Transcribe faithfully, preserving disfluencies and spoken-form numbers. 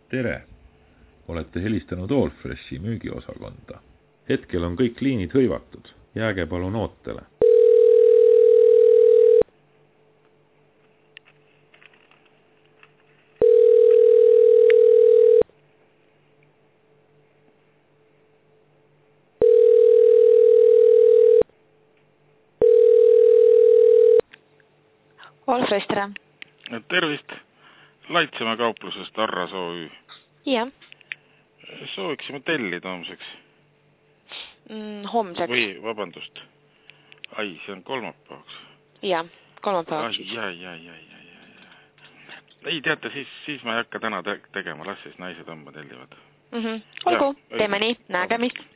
Tere! Olete helistanud Allfreshi müügiosakonda. Hetkel on kõik liinid hõivatud. Jääge palun ootele. Allfresh, tere. Tervist. Laitsema kauplusest Arras O Ü. Jah. Sooviksime tellida homseks. Mm, homseks. Või, vabandust. Ai, see on kolmapäevaks. Jah, kolmapäevaks. Ai, ai, ai, ai, ai, ai. Ei, teate, siis, siis ma ei hakka täna te tegema. Las siis naised homme tellivad. Mm -hmm. Olgu, ja, teeme nii. Nägemist.